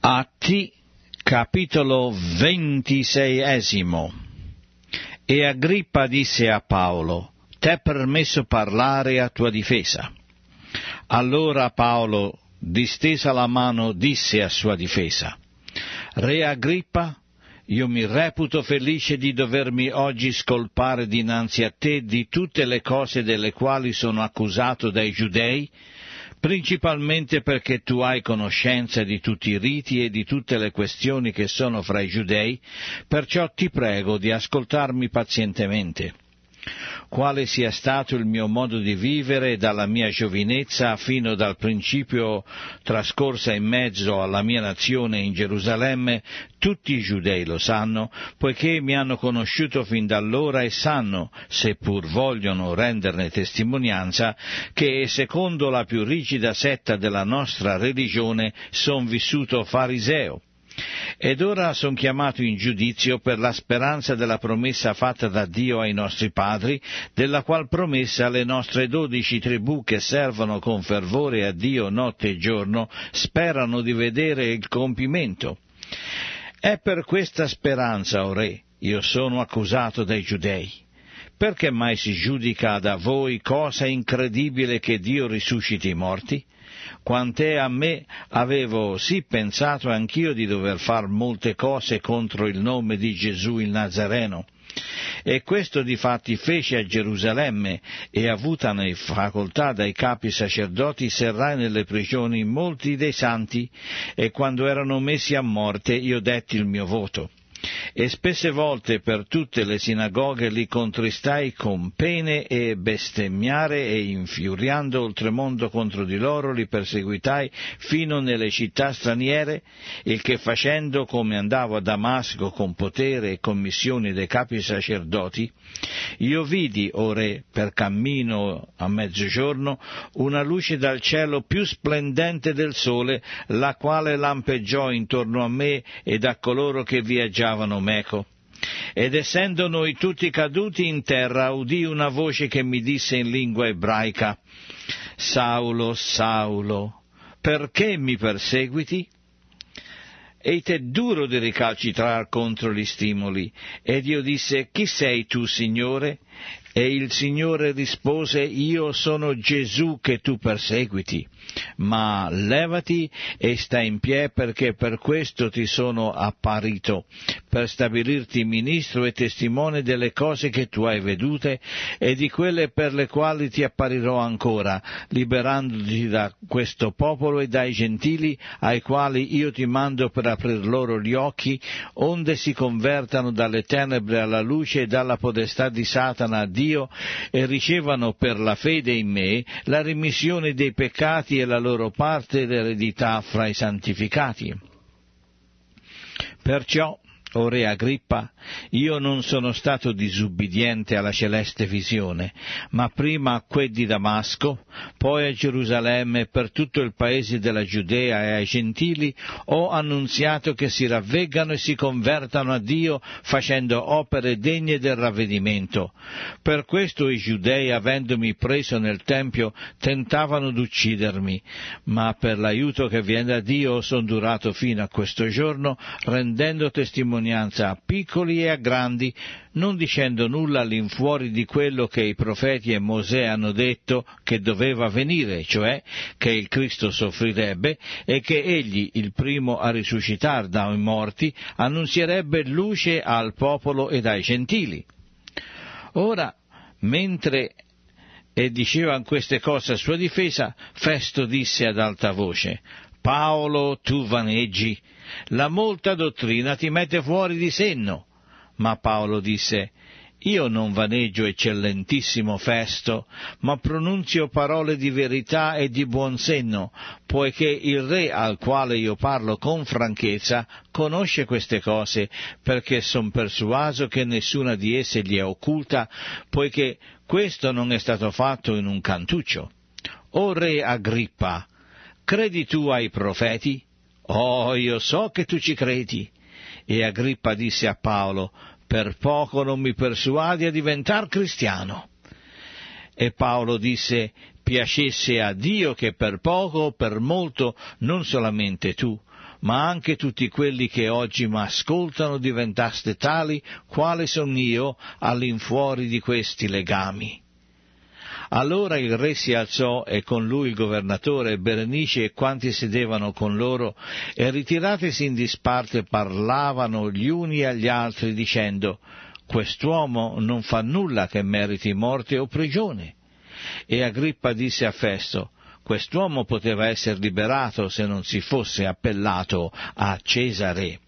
Atti, capitolo 26. E Agrippa disse a Paolo: «T'è permesso parlare a tua difesa». Allora Paolo, distesa la mano, disse a sua difesa: «Re Agrippa, io mi reputo felice di dovermi oggi scolpare dinanzi a te di tutte le cose delle quali sono accusato dai giudei, principalmente perché tu hai conoscenza di tutti i riti e di tutte le questioni che sono fra i giudei, perciò ti prego di ascoltarmi pazientemente. Quale sia stato il mio modo di vivere dalla mia giovinezza fino dal principio trascorsa in mezzo alla mia nazione in Gerusalemme, tutti i giudei lo sanno, poiché mi hanno conosciuto fin da allora e sanno, seppur vogliono renderne testimonianza, che secondo la più rigida setta della nostra religione son vissuto fariseo. Ed ora son chiamato in giudizio per la speranza della promessa fatta da Dio ai nostri padri, della qual promessa le nostre 12 tribù che servono con fervore a Dio notte e giorno sperano di vedere il compimento. È per questa speranza, o Re, io sono accusato dai giudei. Perché mai si giudica da voi cosa incredibile che Dio risusciti i morti? Quant'è a me, avevo sì pensato anch'io di dover far molte cose contro il nome di Gesù il Nazareno. E questo difatti fece a Gerusalemme, e avutane facoltà dai capi sacerdoti serrai nelle prigioni molti dei santi, e quando erano messi a morte io detti il mio voto. E spesse volte per tutte le sinagoghe li contristai con pene e bestemmiare, e infuriando oltremodo contro di loro li perseguitai fino nelle città straniere, il che facendo, come andavo a Damasco con potere e commissioni dei capi sacerdoti, io vidi, o Re, per cammino a mezzogiorno, una luce dal cielo più splendente del sole, la quale lampeggiò intorno a me ed a coloro che viaggiavano meco. Ed essendo noi tutti caduti in terra, udii una voce che mi disse in lingua ebraica: «Saulo, Saulo, perché mi perseguiti?» Eite duro di ricalcitrar contro gli stimoli. Ed io disse: «Chi sei tu, Signore?» E il Signore rispose: «Io sono Gesù che tu perseguiti. Ma levati e sta in piedi, perché per questo ti sono apparito, per stabilirti ministro e testimone delle cose che tu hai vedute e di quelle per le quali ti apparirò ancora, liberandoti da questo popolo e dai gentili, ai quali io ti mando per aprir loro gli occhi, onde si convertano dalle tenebre alla luce e dalla potestà di Satana a Dio, e ricevano per la fede in me la remissione dei peccati e la loro parte d'eredità fra i santificati. Perciò, o Re Agrippa, io non sono stato disubbidiente alla celeste visione, ma prima a quel di Damasco, poi a Gerusalemme e per tutto il paese della Giudea e ai gentili ho annunziato che si ravveggano e si convertano a Dio facendo opere degne del ravvedimento. Per questo i giudei, avendomi preso nel Tempio, tentavano d'uccidermi, ma per l'aiuto che viene da Dio son durato fino a questo giorno, rendendo testimonianza a piccoli e a grandi, non dicendo nulla all'infuori di quello che i profeti e Mosè hanno detto che doveva avvenire, cioè che il Cristo soffrirebbe e che egli, il primo a risuscitar dai morti, annunzierebbe luce al popolo ed ai gentili. Ora, mentre diceva queste cose a sua difesa, Festo disse ad alta voce: «Paolo, tu vaneggi, la molta dottrina ti mette fuori di senno». Ma Paolo disse: «Io non vaneggio, eccellentissimo Festo, ma pronunzio parole di verità e di buon senno, poiché il Re al quale io parlo con franchezza conosce queste cose, perché son persuaso che nessuna di esse gli è occulta, poiché questo non è stato fatto in un cantuccio. O Re Agrippa, credi tu ai profeti? Oh, io so che tu ci credi». E Agrippa disse a Paolo: «Per poco non mi persuadi a diventar cristiano». E Paolo disse: «Piacesse a Dio che per poco o per molto, non solamente tu, ma anche tutti quelli che oggi m'ascoltano diventaste tali quale son io all'infuori di questi legami. Allora il re si alzò e con lui il governatore, Berenice e quanti sedevano con loro, e ritiratisi in disparte parlavano gli uni agli altri dicendo: quest'uomo non fa nulla che meriti morte o prigione. E Agrippa disse a Festo: quest'uomo poteva essere liberato se non si fosse appellato a Cesare.